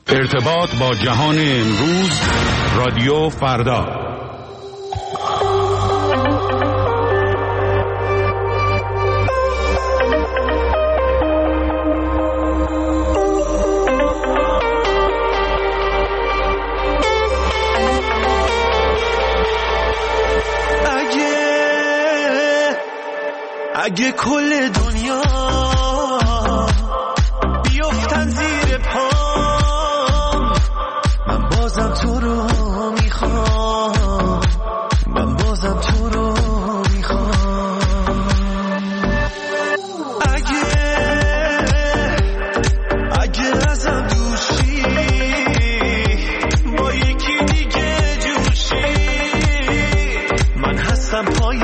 ارتباط با جهان امروز، رادیو فردا. اگه کل دنیا بیفتن زیر پام، من بازم تو رو میخوام، من بازم تو رو میخوام. اگه ازم دوشی با یکی دیگه جوشی، من هستم پای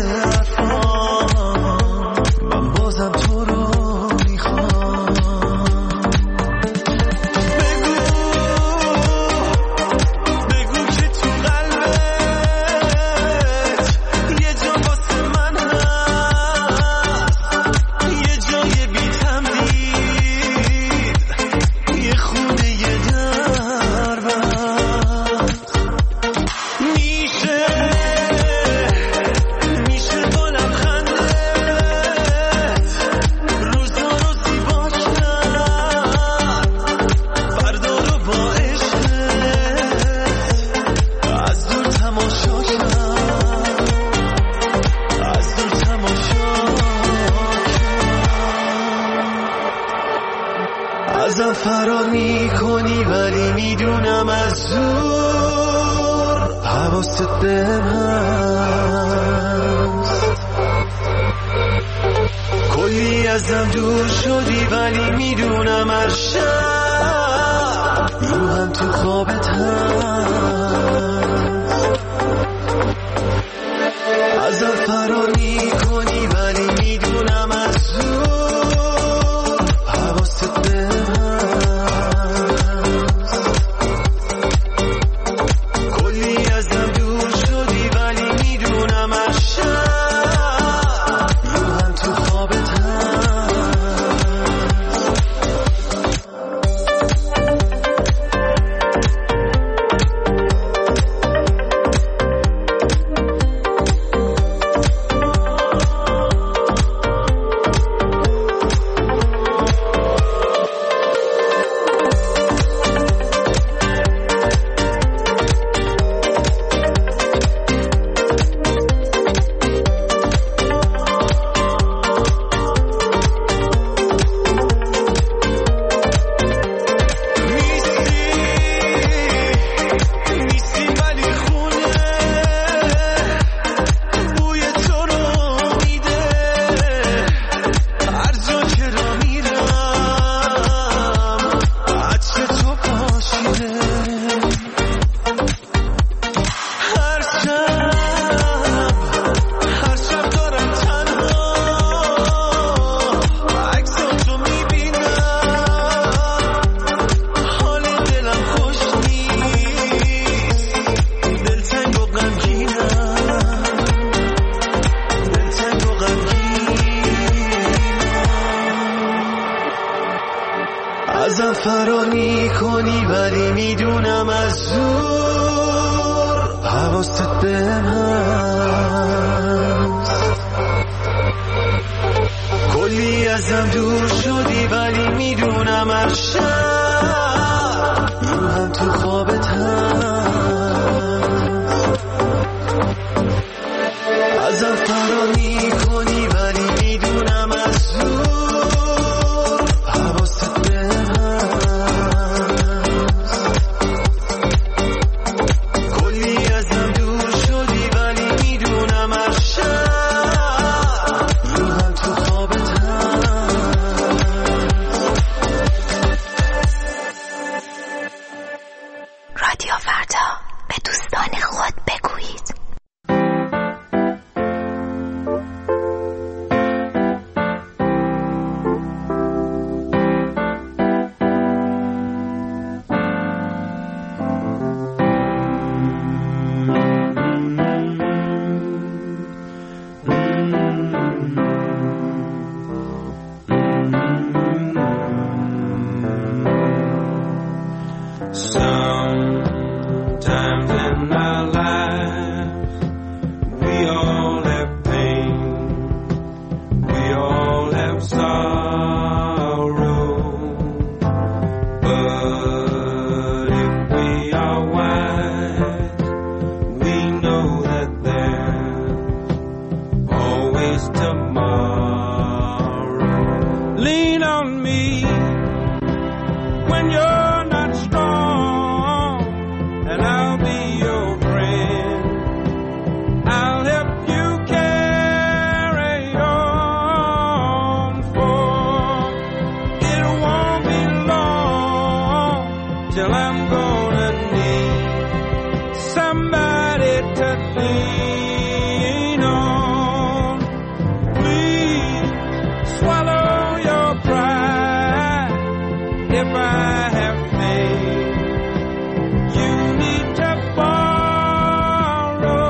ازم فرار میکنی، ولی میدونم از زور حواست بهم هست. کلی ازم دور شدی، ولی میدونم از شب روحم تو خوابت هست. ازم فرار میکنی، ولی میدونم از زور حواست بهم ازم فرار میکنی، ولی میدونم از زور حواست بهم هست. کلی ازم دور شدی، ولی میدونم از شب روحم تو خوابت هست. ازم فرار میکنی، ولی میدونم از زور حواست بهم هست. کلی ازم دور شدی، ولی میدونم از شب روحم تو خوابت هست. Sometimes in our lives we all have pain, we all have sorrow, but if we are wise, we know that there's always tomorrow. Lean on me when you're not strong, and I'll be your friend. I'll help you carry on, for it won't be long till I'm gonna need somebody to lean on. Please swallow your pride if I have faith. You need to borrow,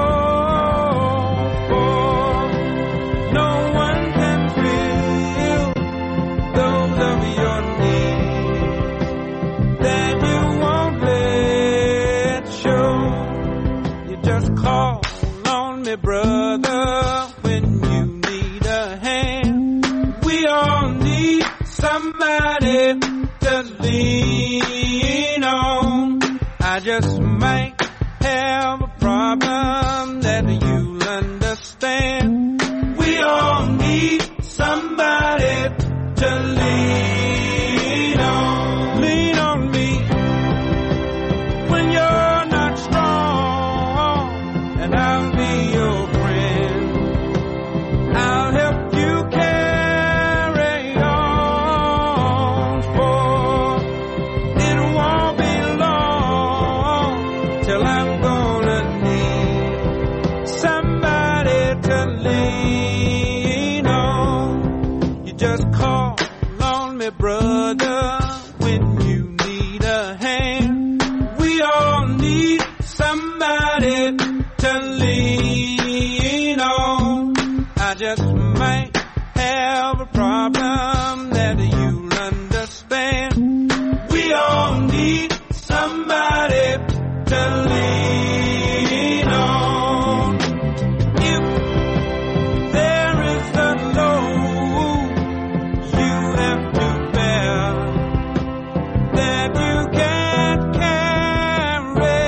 for no one can fill those of your needs that you won't let show. You just call on me, brother, when you need a hand. We all need somebody to lean on. I just might have a problem that you'll understand. We all need somebody to lean on. Lean on me when you're not strong, and I'll be your friend. I'll help you carry on, for it won't be long till I'm gonna need somebody to lean on. You just call on me, brother, when you need a hand. We all need somebody to lean on. I just might have a problem that you'll understand. We all need somebody to lean on. If there is a load you have to bear that you can't carry,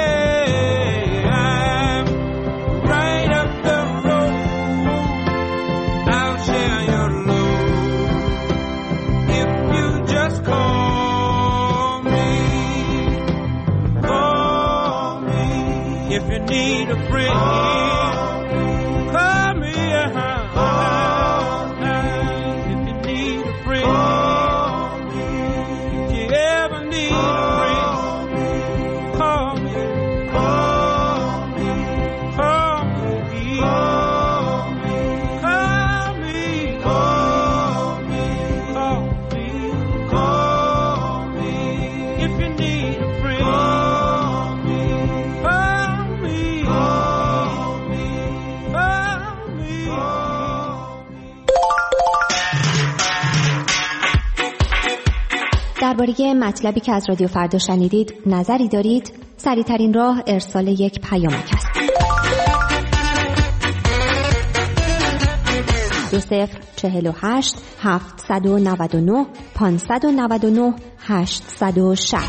I'm right up the road. I'll share your load if you just call me. Call me if you need a friend. Call me, if you need a friend. If you ever need a friend, call me. Call me. Call me. Call me. Call me. Call me. Call me. If you need a friend, call me. Call me. Call me. Call me. درباره مطلبی که از رادیو فردا شنیدید نظری دارید؟ سریع‌ترین راه ارسال یک پیامک است. 2048 799 599 860.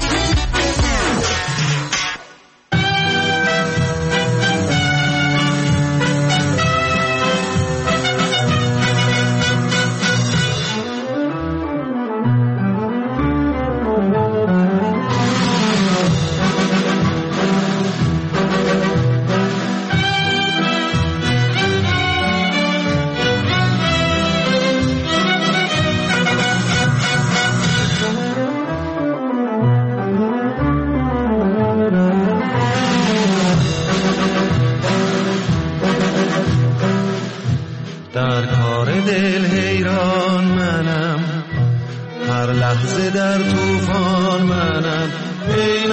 در کار دل حیران منم، هر لحظه در طوفان منم. ای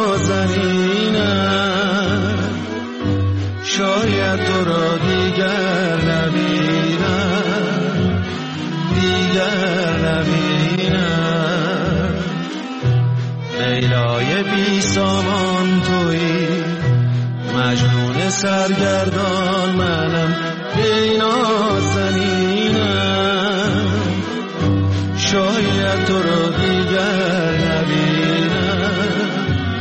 نازنینم شاید تو را دیگر نبینم، دیگر نبینم. ای لیلای بی سامان تویی، مجنون سرگردان منم، ای نازنینم. شاید تو رو دیگر نبینم،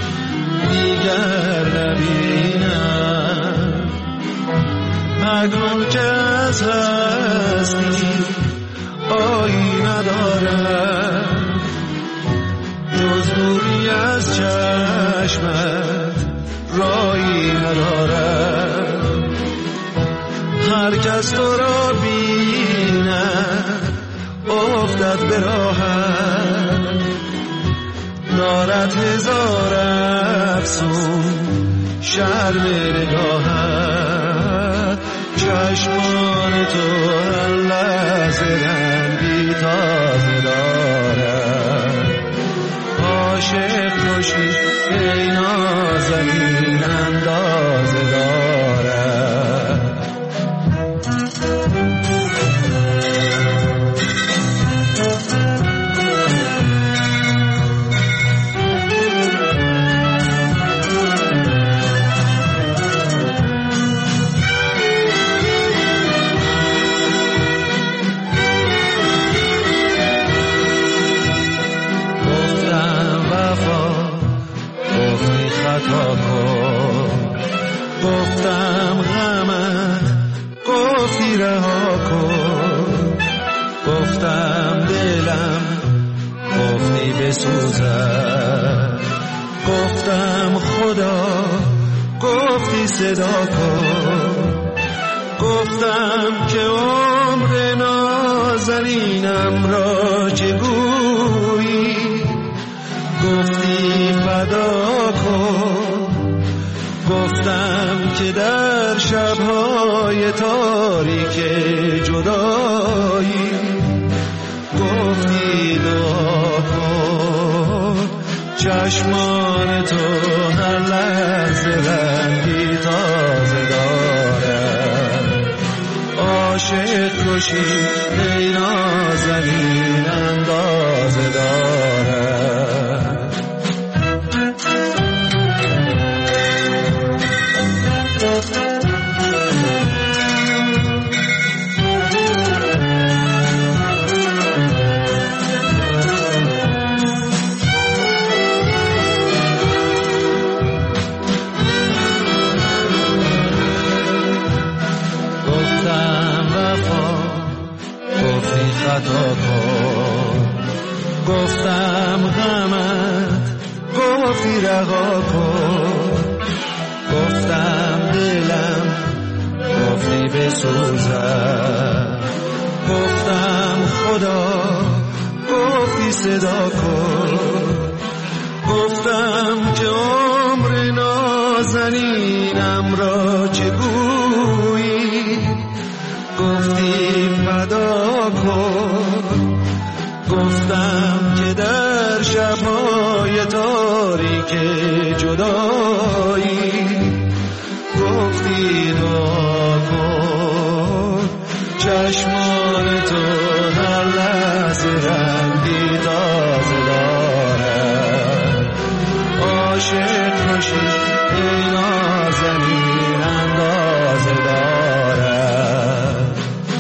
دیگر نبینم. مگنون که از هستی آیی ندارم، جز دوری از چشمت رایی ندارم. هر کس تو را بیند افتد به راحت، دارد هزار افسون شرم نگاهت. چشمان تو هر لحظه رنگی تازه دارد. عاشق کشی ای نازنین اندازه دارد. گفتم غمت گفتی رها کن، گفتم دلم گفتی بسوزد، گفتم خدا گفتی صدا کن، گفتم که عمر نازنینم را چگویی، گفتی فدا کن، گفتم که در شب‌های تاریک جدایی، گفتی دعا کن. چشمان تو هر لحظه رنگی تازه دارد. عاشق کشی ای نازنین اندازه دارد. خطا کن، گفتم غمت گفتی رها کن، گفتم دلم گفتی بسوزد، گفتم خدا گفتی صدا کن، گفتم که عمر نازنینم را چگویی، گفتی فدا کن، گفتم که در شب‌های تاریک جدایی، گفتی دعا کن. چشمان تو هر لحظه رنگی تازه دارد. عاشق کشی ای نازنین اندازه دارد.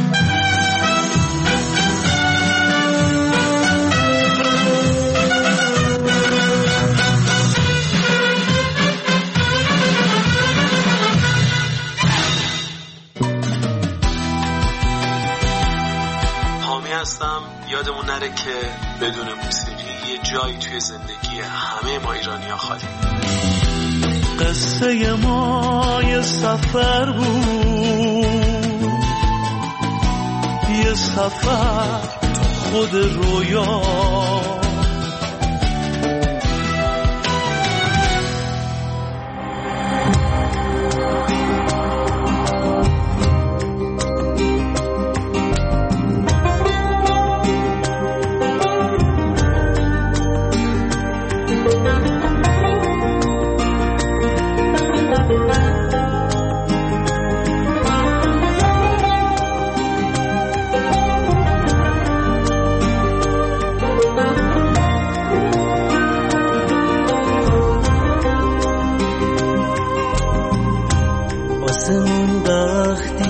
یادمون نره که بدون موسیقی یه جایی توی زندگی همه ما ایرانی‌ها خالی. قصه ما یه سفر بود، یه سفر خود رویا،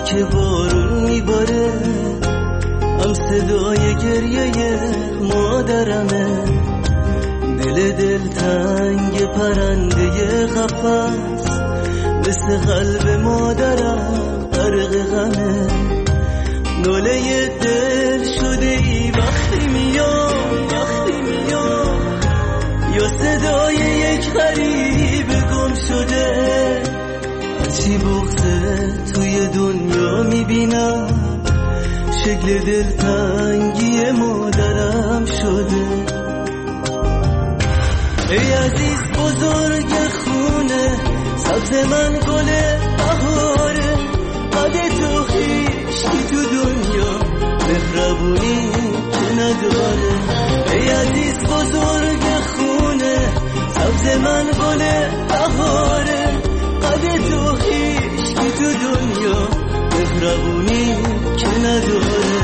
که بارون میباره، هم صدای گریه مادرمه. دل تنگ پرنده قفس، مثل قلب مادرم غرق غمه. ناله دل شده ای وقتی میام یا صدای یک غریب گم شده. هرچی بغضه توی دنیا میبینم، شکل دلتنگی مادرم شده. ای عزیز بزرگ خونه، سبز من گل بهاره. قد تو خیشکی تو دنیا، مهربونی که نداره. ای عزیز بزرگ خونه، سبز من گل بهاره. قد تو خیشکی تو دنیا، مهربونی که نداره.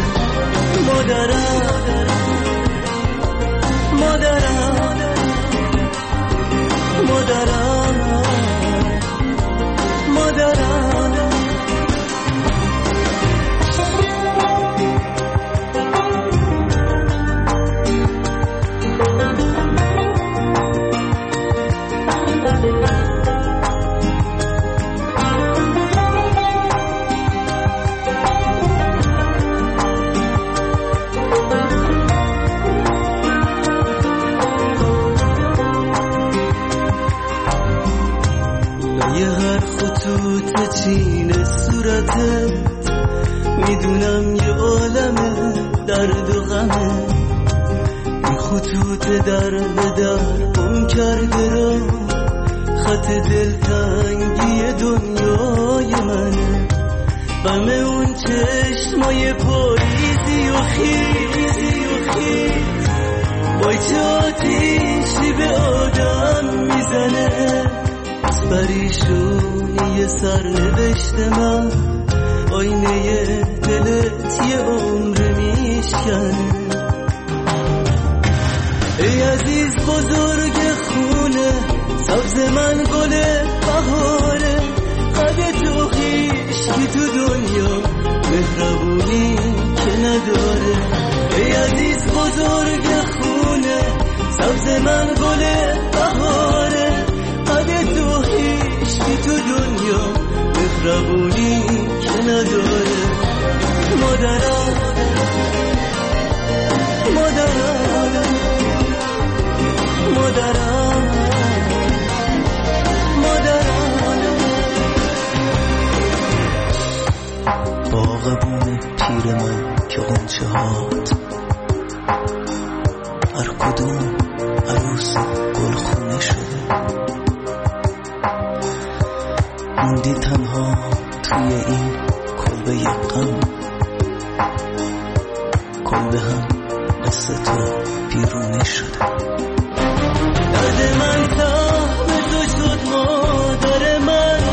مادرم چین صورتت میدونم یه عالمه درد و غمه. این خطوط در به در گم کرده را، خط دلتنگی دنیای منه. غم اون چشمای پاییزی و خیز وای چه آتیشی به آدم میزنه. از پریشونی سرنوشت من، آینه دلت یه عمر میشکنه. ای عزیز بزرگ خونه، سبز من گل بهاره. قد تو خیشکی تو دنیا، مهربونی که نداره. ای عزیز بزرگ خونه، سبز من گل بهاره. قد تو خیشکی تو دنیا، مهربونی که نداره. مادرم باغبون پیر من که غنچه هات، هر کدوم عروس گلخونه شده. موندی تنها توی این کلبه غم، کلبه هم مثل تو بیرونه شده. درد من سهم تو شد مادر من،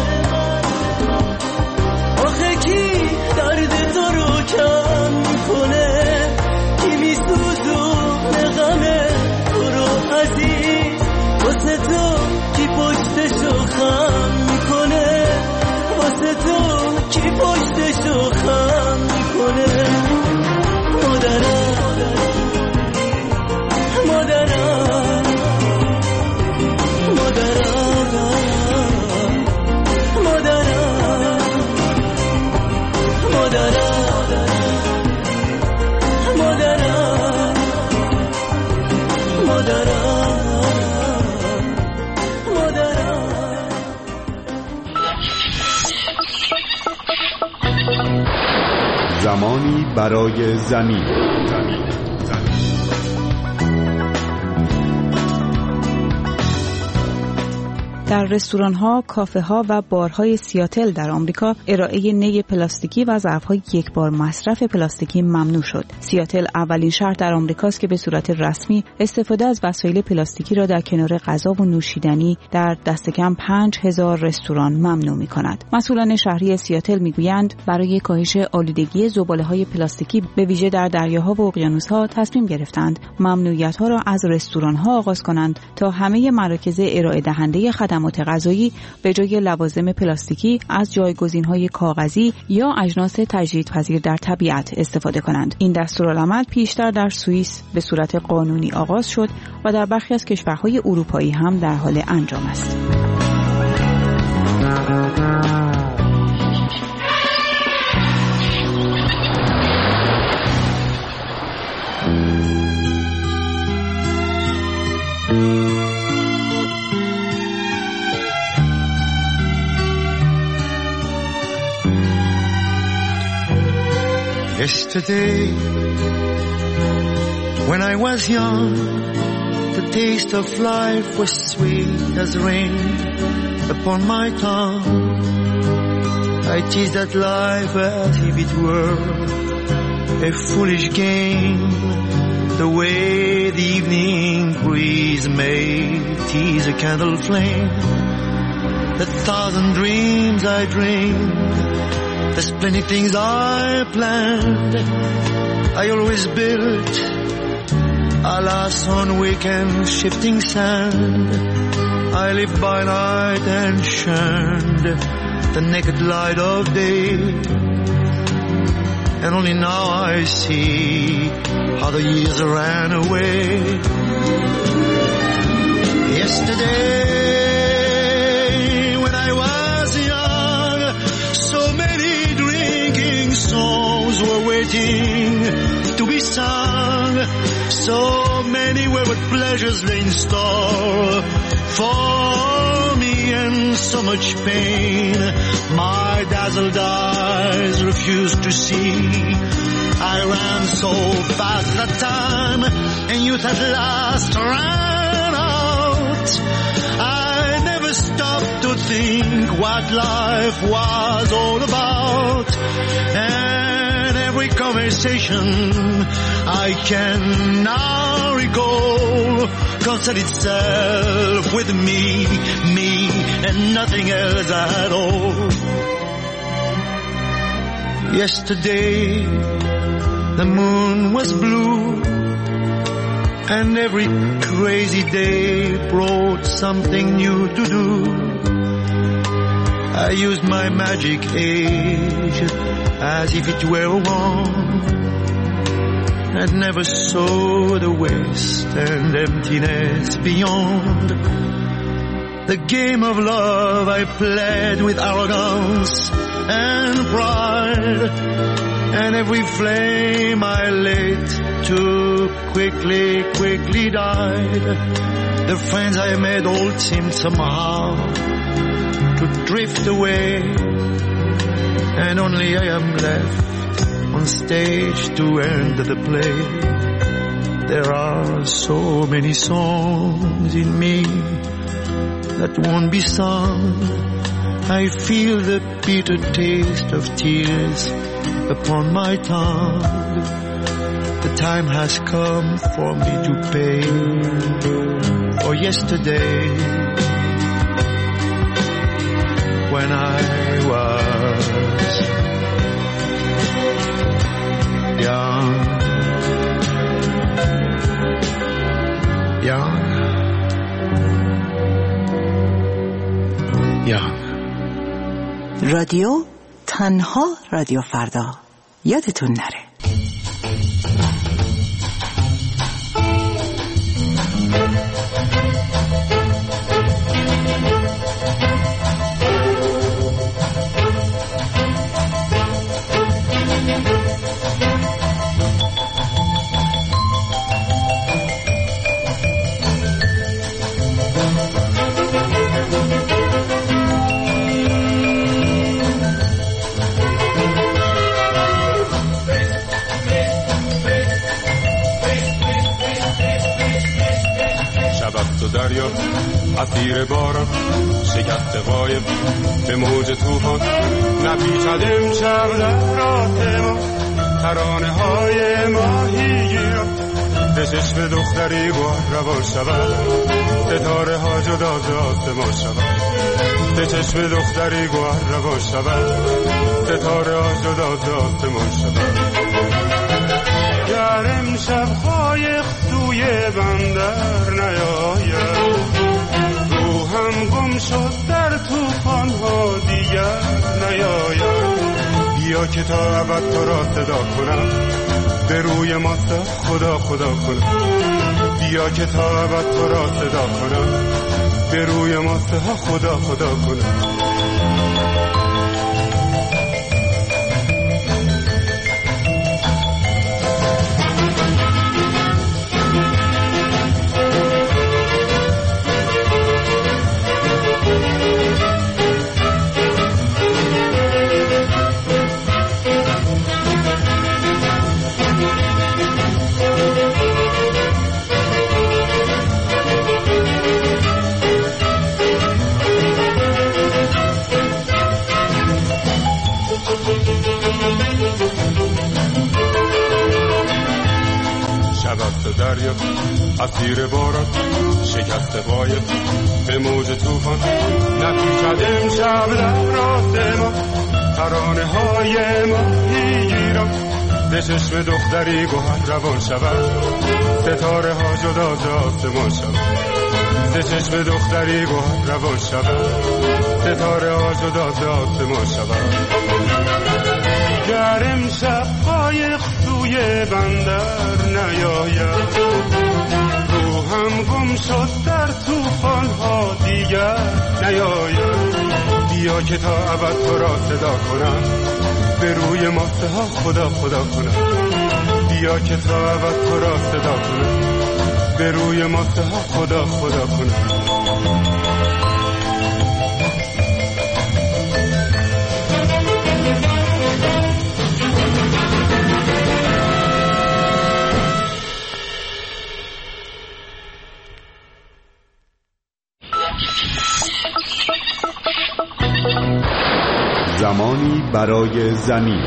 آخه کی درد تو رو کم میکنه؟ کی میسوزونه غم تو رو عزیز؟ واسه تو کی پشتشو خم میکنه؟ واسه تو کی پشتشو خم میکنه؟ مادرم زمانی برای زمین. در رستوران‌ها، کافه‌ها و بارهای سیاتل در آمریکا ارائه نی پلاستیکی و ظرف‌های یکبار مصرف پلاستیکی ممنوع شد. سیاتل اولین شهر در آمریکاست که به صورت رسمی استفاده از وسایل پلاستیکی را در کنار غذا و نوشیدنی در دست کم 5000 رستوران ممنوع می‌کند. مسئولان شهری سیاتل می‌گویند برای کاهش آلودگی زباله‌های پلاستیکی به ویژه در دریاها و اقیانوس‌ها تصمیم گرفتند ممنوعیت‌ها را از رستوران‌ها آغاز کنند تا همه مراکز ارائه دهنده خدمات خدمات غذایی به جای لوازم پلاستیکی از جایگزین‌های کاغذی یا اجناس تجدیدپذیر در طبیعت استفاده کنند. این دستورالعمل پیشتر در سوئیس به صورت قانونی آغاز شد و در برخی از کشورهای اروپایی هم در حال انجام است. Yesterday, when I was young, the taste of life was sweet as rain upon my tongue. I teased at life as if it were a foolish game, the way the evening breeze may tease a candle flame. The thousand dreams I dreamed, there's plenty things I planned. I always built, alas, on weekend shifting sand. I lived by night and shunned the naked light of day. And only now I see how the years ran away. Yesterday, when I was young, so many songs were waiting to be sung. So many were what pleasures lay in store for me, and so much pain my dazzled eyes refused to see. I ran so fast that time, and youth at last ran out. I never stopped to think what life was all about. And every conversation I can now recall concerned itself with me, and nothing else at all. Yesterday, the moon was blue, and every crazy day brought something new to do. I used my magic age as if it were a wand, and never saw the waste and emptiness beyond. The game of love I played with arrogance and pride, and every flame I lit too quickly died. The friends I made all seemed somehow to drift away, and only I am left on stage to end the play. There are so many songs in me that won't be sung. I feel the bitter taste of tears upon my tongue. The time has come for me to pay for yesterday, when I was young. رادیو تنها رادیو فردا، یادتون نره. دریا عطیر باران شکست قایب به موج طوفان نپیچد امشب در آسمان ترانه های ماهیگیران به چشم دختری بار روان شود ستاره ها جدا ز آسمان شود به چشم دختری بار روان شود ستاره ها جدا ز آسمان شود گر امشب قایق توی بندر نیاید روحم گم شد در طوفان‌ها دیگر نیاید. بیا که تا ابد تو را صدا کنم، به روی ماست خدا خدا کنم. بیا که تا ابد تو را صدا کنم، به روی ماست خدا خدا کنم. دریا اسیر باران شکست قایب به موج طوفان نپیچد امشب در راه ما. ترانه های ماهیگیران به چشم دختری گوهر روان شود. ستاره ها جدا ز آسمان شود. به چشم دختری گوهر روان شود. ستاره ها جدا ز آسمان شود. گر امشب قایق سوی بندر نیاید، روحم گم شد در طوفان‌ها دیگر نیاید. بیا که تا ابد تو را صدا کنم، به روی ماسته ها خدا خدا کنم. بیا که تا ابد تو را صدا کنم، به روی ماسته ها خدا خدا کنم. زمانی برای زمین.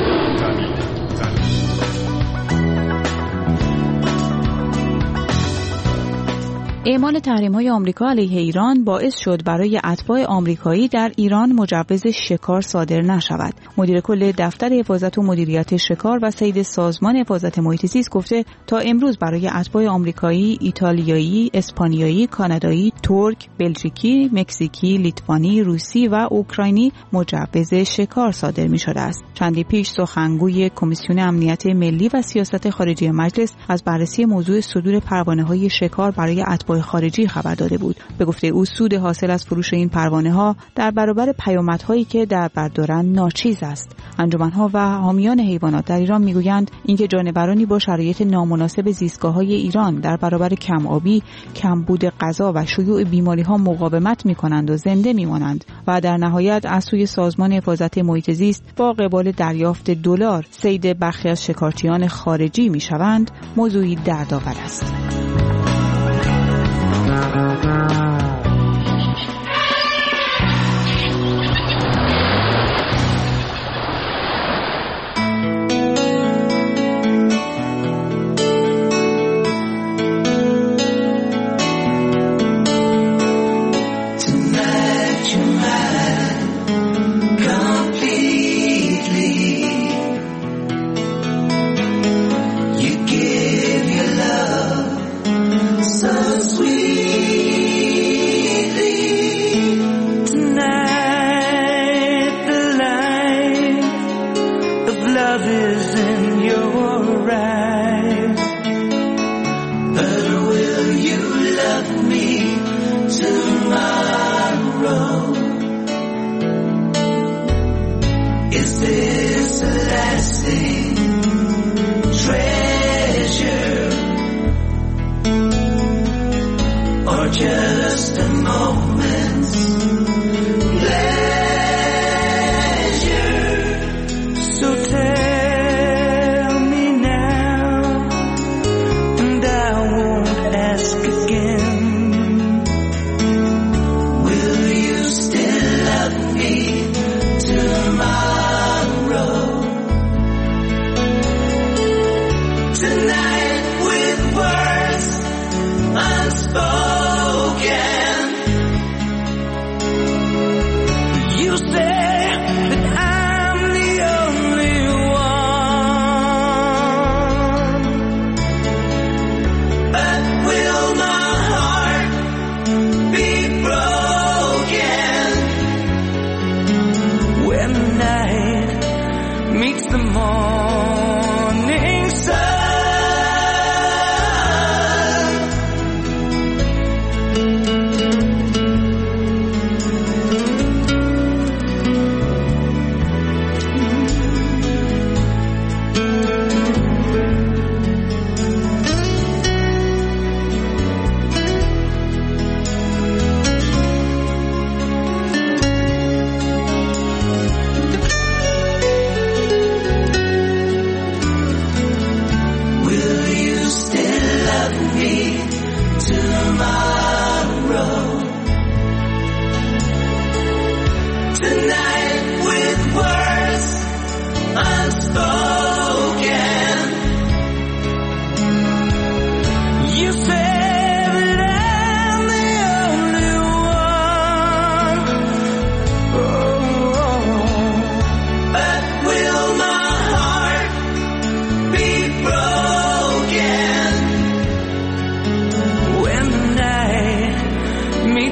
اعمال تحریم‌های آمریکا علیه ایران باعث شد برای اتباع آمریکایی در ایران مجوز شکار صادر نشود. مدیر کل دفتر حفاظت و مدیریت شکار و صید سازمان حفاظت محیط زیست گفته تا امروز برای اتباع آمریکایی، ایتالیایی، اسپانیایی، کانادایی، ترک، بلژیکی، مکزیکی، لیتوانی، روسی و اوکراینی مجوز شکار صادر می‌شده است. چندی پیش سخنگوی کمیسیون امنیت ملی و سیاست خارجی مجلس از بررسی موضوع صدور پروانه‌های شکار برای اتباع خارجی خبر داده بود. به گفته او سود حاصل از فروش این پروانه‌ها در برابر پیامدهایی که در بر دارند ناچیز است. انجمن‌ها و حامیان حیوانات در ایران میگویند اینکه جانورانی با شرایط نامناسب زیستگاه‌های ایران در برابر کم‌آبی، کمبود غذا و شیوع بیماری‌ها مقاومت می‌کنند و زنده می‌مانند و در نهایت از سوی سازمان حفاظت محیط زیست با قبال دریافت دلار صید برخی از شکارچیان خارجی می‌شوند، موضوعی دردآور است.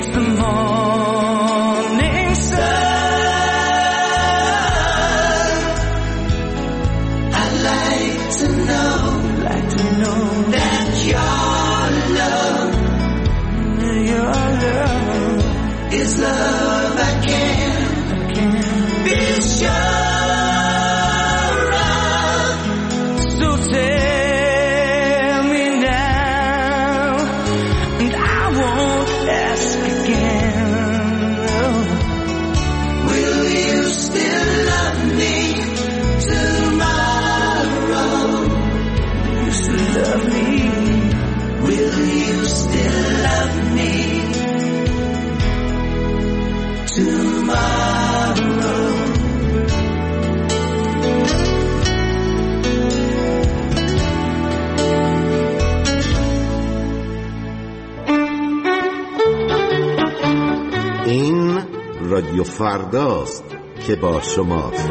meets the morning sun. I'd like to know that your love is love I can be sure. این رادیو فرداست که با شماست.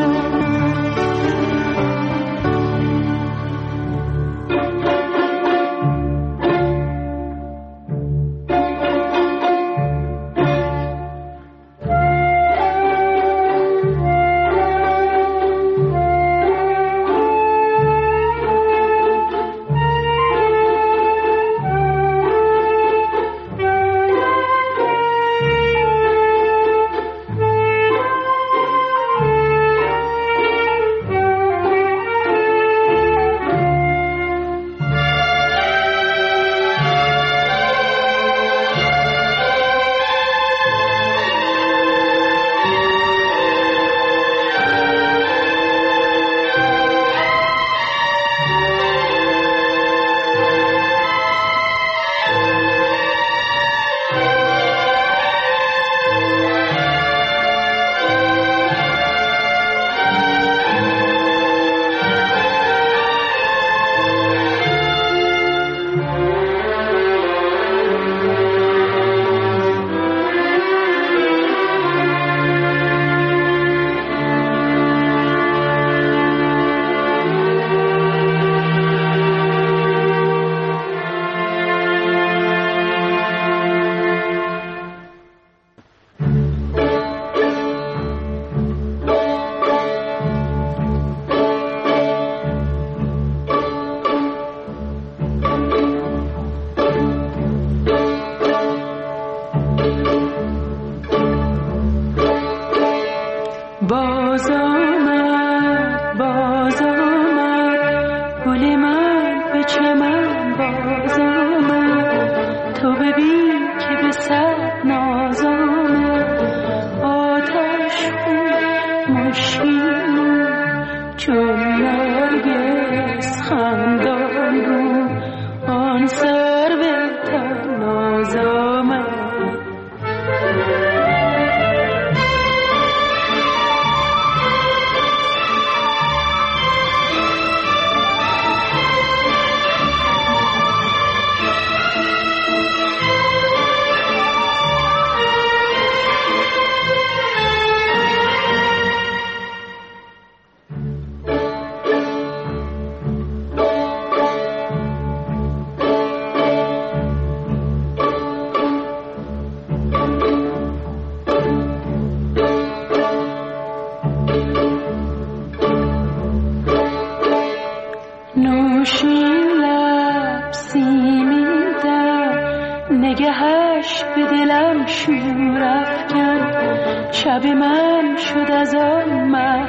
نگهش به دلم شور افکن، شب من شد از آن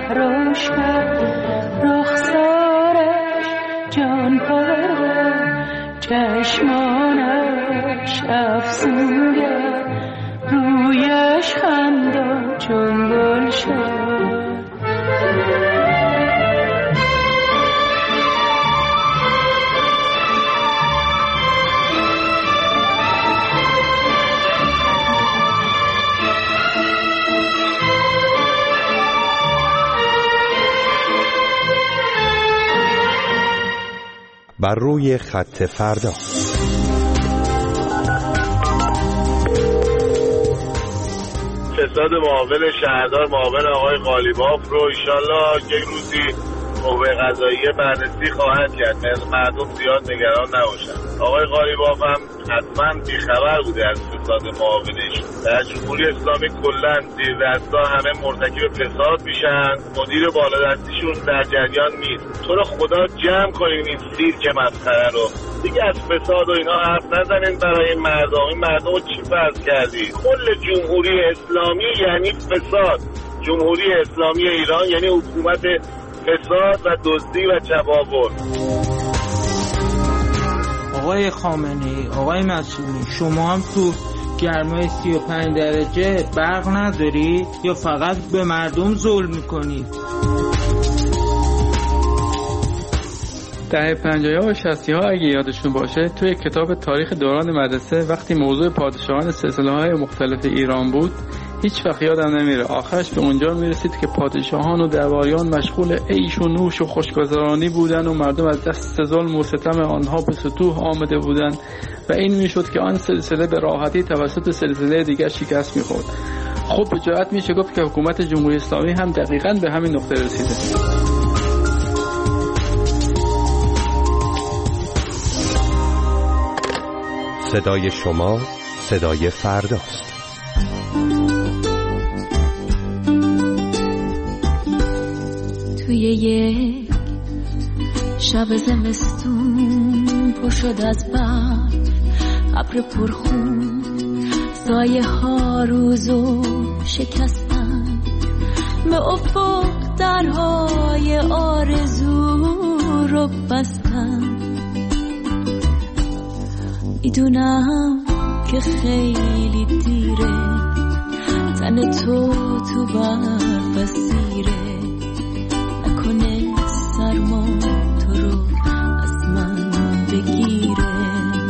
محروش کرد. رخسارش جان پرور، چشمانش افسونگر، رویش خندان چون گلشن. بر روی خط فردا. فساد معاون شهردار معاون آقای قالیباف رو انشالله یک روزی قوه قضاییه بررسی خواهد کرد. مردم زیاد نگران نباشند. آقای قالیباف هم حتما بیخبر بوده از فساد معاونش. در جمهوری اسلامی کلا زیر دستا همه مرتکب فساد میشن، مدیر بالادستیشون در جریان نیست. تو رو خدا جمع کنین این سیرک مسخره رو دیگه، از فساد و اینا حرف نزنین برای مردم. این مردم رو چی فرض کردی؟ کل جمهوری اسلامی یعنی فساد. جمهوری اسلامی ایران یعنی حکومت فساد و دزدی و چپاول. آقای خامنه‌ای، آقای معصومی، شما هم تو گرمای 35 درجه برق نداری یا فقط به مردم ظلم میکنید؟ دهه 50 و 60 ها اگه یادشون باشه توی کتاب تاریخ دوران مدرسه وقتی موضوع پادشاهان سلسله‌های مختلف ایران بود هیچ وقت یادم نمیره آخرش به اونجا میرسید که پادشاهان و درباریان مشغول عیش و نوش و خوشگذرانی بودن و مردم از دست ظلم و ستم آنها به سطوح آمده بودند و این میشد که آن سلسله به راحتی توسط سلسله دیگر شکست میخورد. خب به جرات میشه گفت که حکومت جمهوری اسلامی هم دقیقاً به همین نقطه رسیده. صدای شما صدای فرداست. توی یک شب زمستون پر شد از برف، ابر پرخون، سایه ها روزو شکستن، به افق درهای آرزو رو بستن. میدونم که خیلی دیره، تن تو برف اسیره، نکنه سرما تو رو از من بگیره.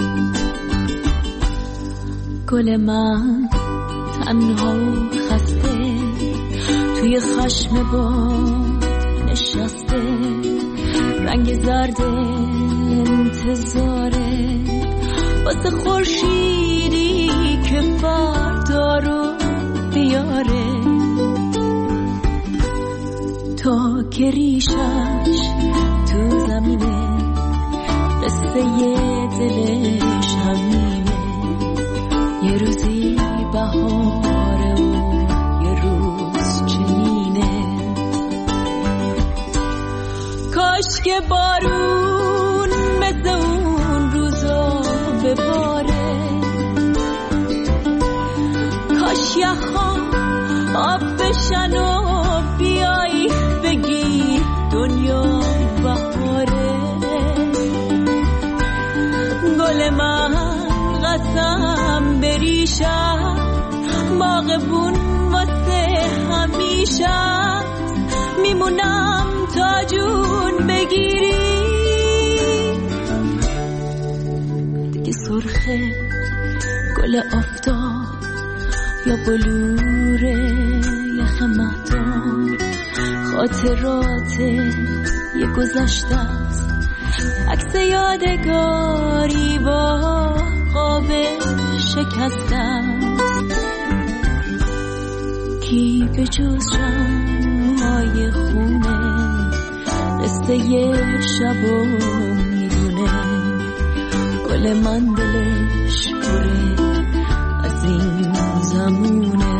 گل من تنها و خسته توی خشم با نشسته، رنگ زرد انتظاره واسه خورشیدی که فردا رو بیاره. تا که ریشش تو زمینه، قصه دلش همینه، یه روزی بهاره و یه روز چنینه. کاش که بارون مثل اون روزا بباره، کاش یخها آب بشن و بیایی بگی دنیا بهاره. گل من قسم بریشم، باغبون واسه همیشه، میمونم تا جون بگیری. دیگه سرخه گل آفتاب یا بلوره یخ مهتاب، خاطرات یه گذشته است، عکس یادگاری با قاب شکسته است. کی به جز شمعای خونه قصه شبو میدونه. گل من دلش پره از این زمونه.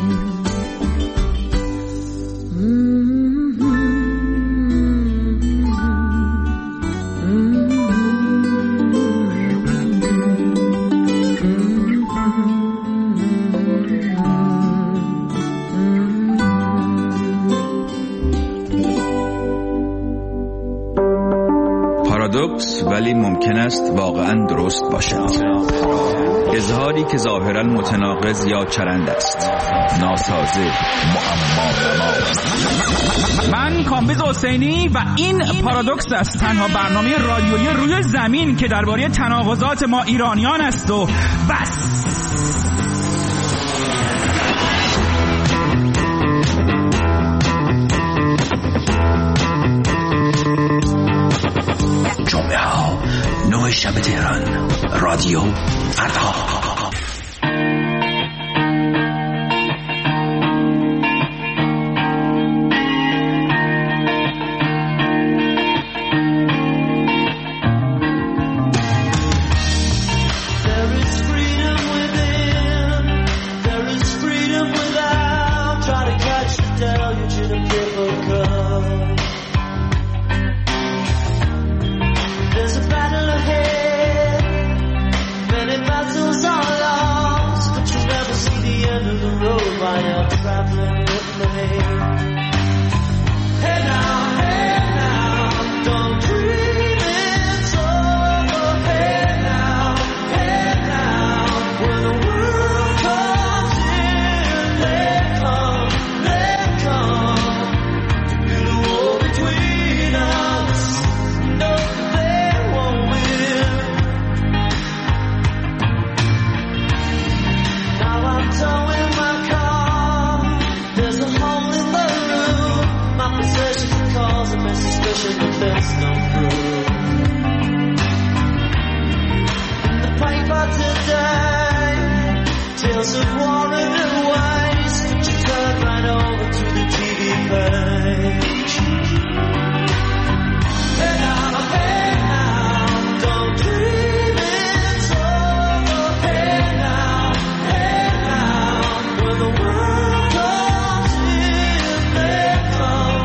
پارادوکس ولی ممکن است واقعا درست باشد. اظهاری که ظاهرا متناقض یا چرند است، ناسازه، معما. من کامبیز حسینی و این پارادوکس است، تنها برنامه رادیویی روی زمین که درباره تناقضات ما ایرانیان است و بس. جمعه ها 9 شب تهران، رادیو فردا. see the end of the road while you're traveling with me. Hey now, don't dream it's over. Hey now, when the world comes in, they come to build a wall between us. No, they won't win. Now I'm towing my car. There's a hole in the roof. My possession calls a mess suspicion, but there's no proof. In the paper today, tales of war and waste. She turned right over to the TV page. Hey now, don't dream it's over. Hey now, when the world comes in, they come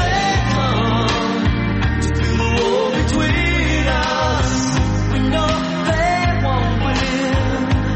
to build a wall between us. We know they won't win.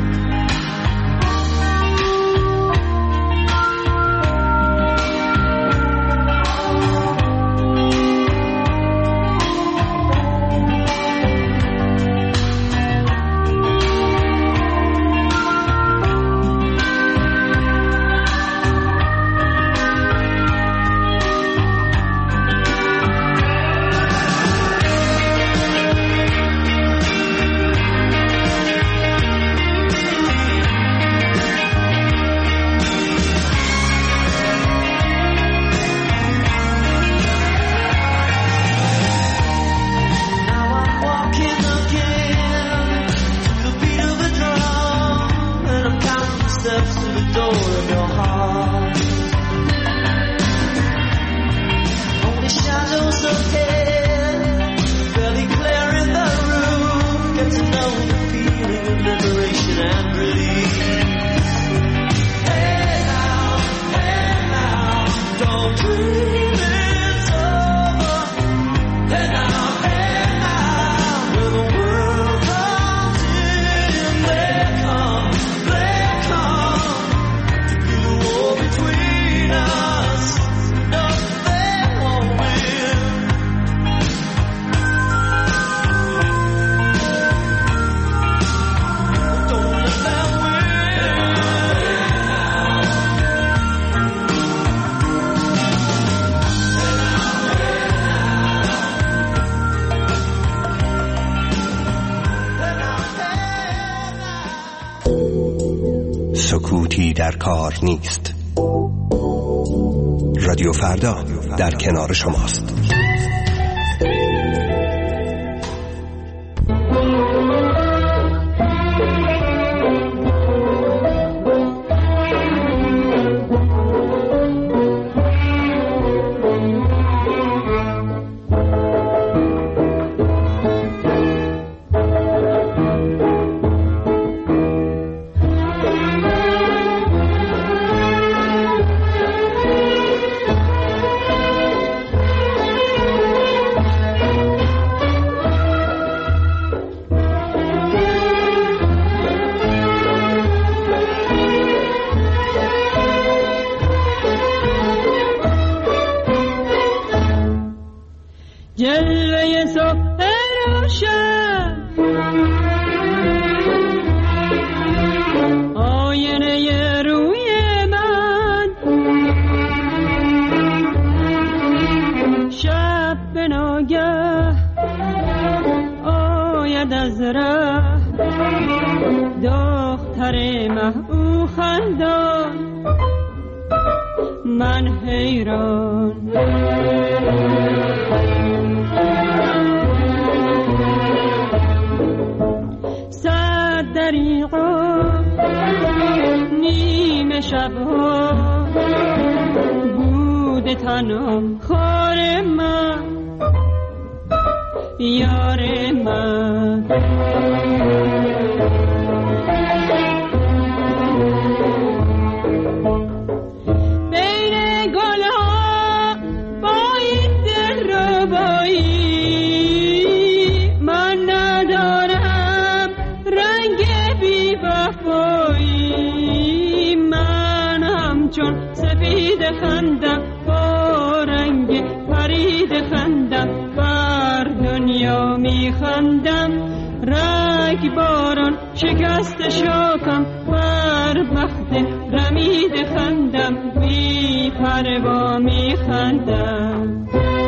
Now I'm walking again to the beat of a drum, and I'm counting the steps to the door of your heart. Only shadows ahead, barely clear in the room. Get to know the feeling of liberation and release. Hey now, don't dream it's over. Hey now, when the world comes in, they come to build a wall between us. No, they won't win. Don't let them سکوتی در کار نیست. رادیو فردا در کنار شماست. جلوه صبح روشن آینه روی من شب به ناگه آید از ره دختر محبوب خندان من حیران صد دریغا نیمه شبها بود تنها خار من یار من من ندارم رنگ بی وفایی همچون سفید خندم، با رنگ پرید خندم، بر دنیا می خندم. رگ باران شکست شاکم، بر بخت رمید خندم، بی پروا می خندم.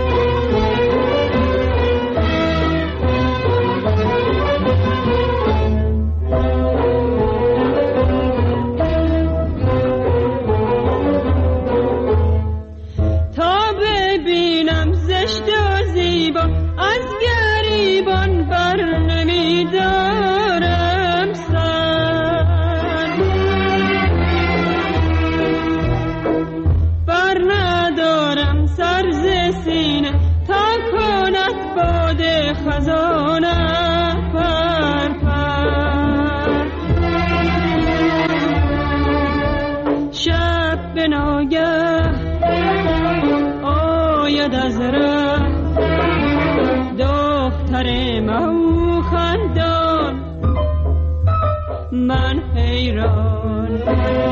من حیران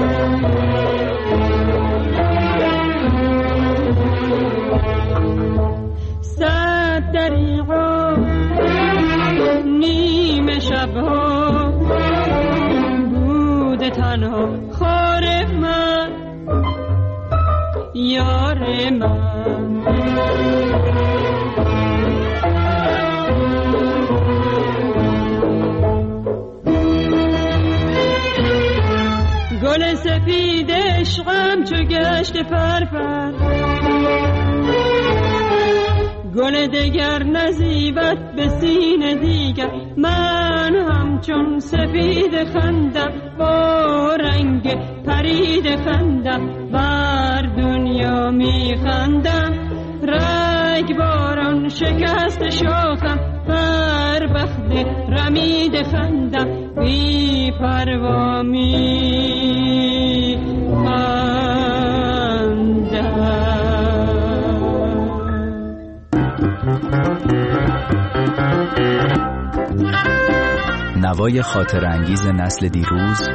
صد دریغا نیمه شبها بود تنها خار من یار من. گل سفید عشقم چو گشت پرپر، گل دگر نزیبت به سینه دیگر. من همچون سفید خندم، با رنگ پرید خندم، بر دنیا می خندم. رگ باران شکست شاخم، بر بخت رمید خندم، بی پروا می خندم. نوای خاطر انگیز نسل دیروز،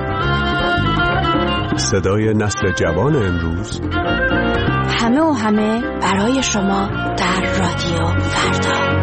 صدای نسل جوان امروز، همه و همه برای شما در رادیو فردا.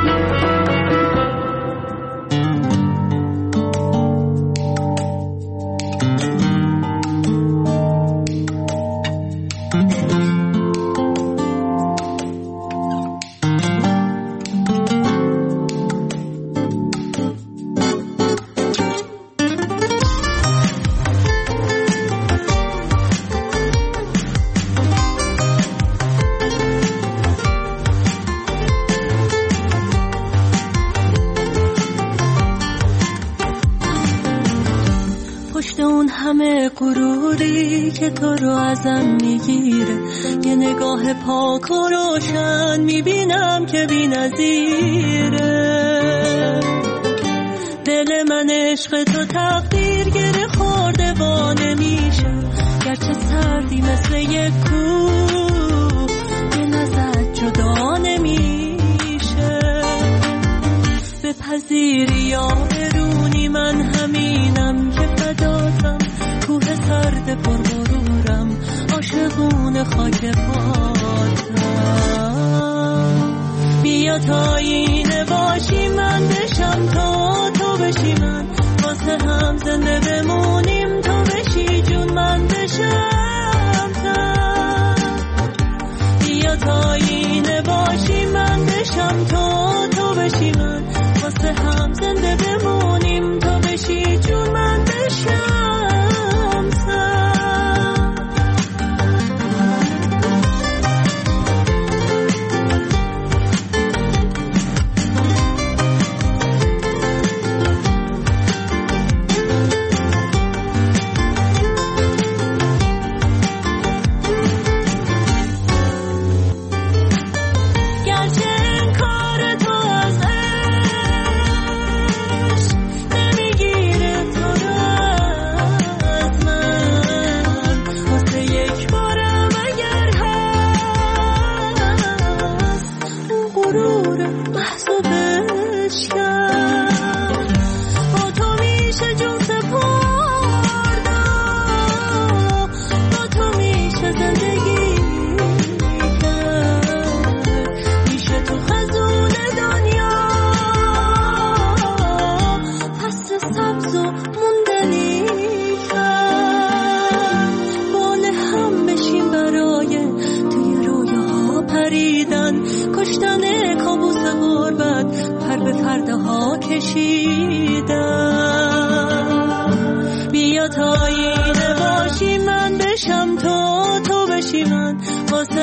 غروری که تو رو ازم میگیره، یه نگاه پاک و روشن میبینم که بی نظیره. دل من عشق تو تقدیر گره خورده با نمیشه، گرچه سردی مثل یک کوه دل ازت جدا نمیشه. بپذیری یا برونی من همینم که فداتم، کوه سرد پر غرورم عاشقون خاک پاتم. بیا تا اینه باشی من بشم تا تو بشی من، واسه هم زنده بمونیم تو بشی جون من.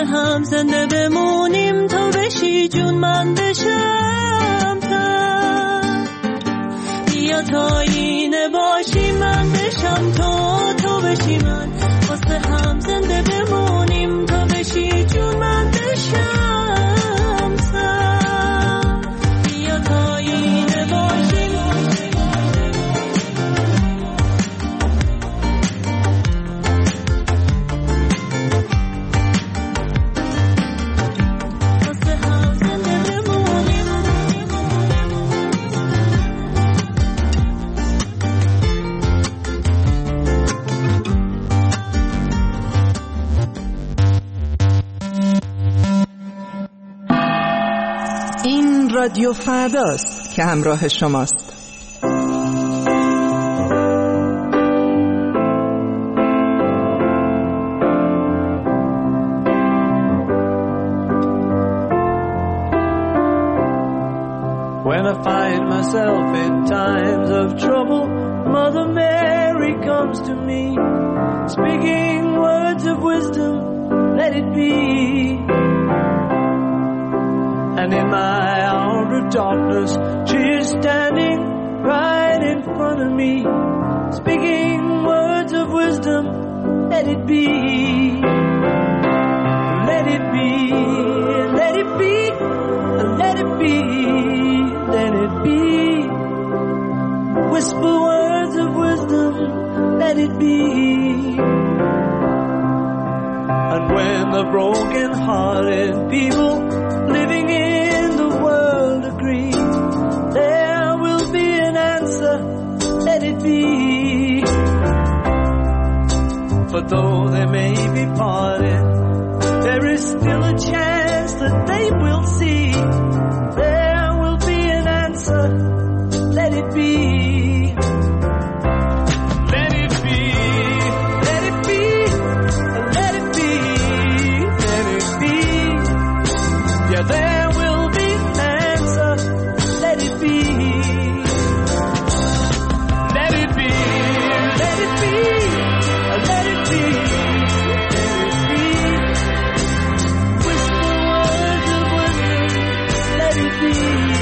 هم زنده بمونیم، تو بشی جون من بشم تن. بیا تا اینه باشی من بشم تو بشی من، واسه هم زنده بمونیم، تو بشی جون من بشم تن. بیا تا اینه باشی رادیو فرداست که همراه شماست. When I find myself in times of trouble, Mother Mary comes to me, speaking words of wisdom, let it be. And in my hour of darkness, she is standing right in front of me, speaking words of wisdom, let it be. Let it be, let it be, let it be, let it be. Whisper words of wisdom, let it be. And when the broken-hearted people living in the world agree, there will be an answer, let it be. For though they may be parted, there is still a chance that they will see. There will be an answer, let it be. Let it be, let it be, let it be, let it be. Yeah, there will be an answer, let it be. Let it be, let it be, let it be, let it be. Whisper words of wisdom, let it be.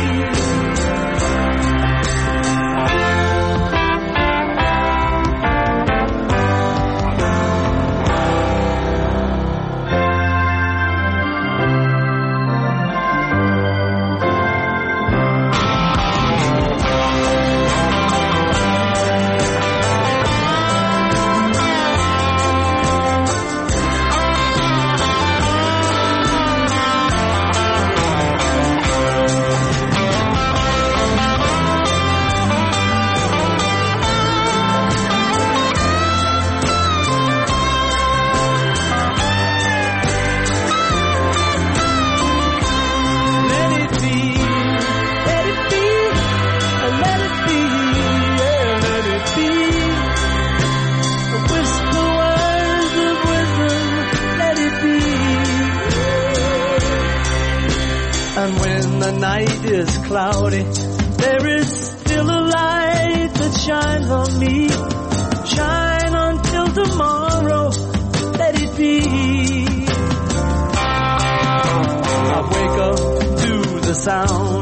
And when the night is cloudy, there is still a light that shines on me. Shine until tomorrow, let it be. I wake up to the sound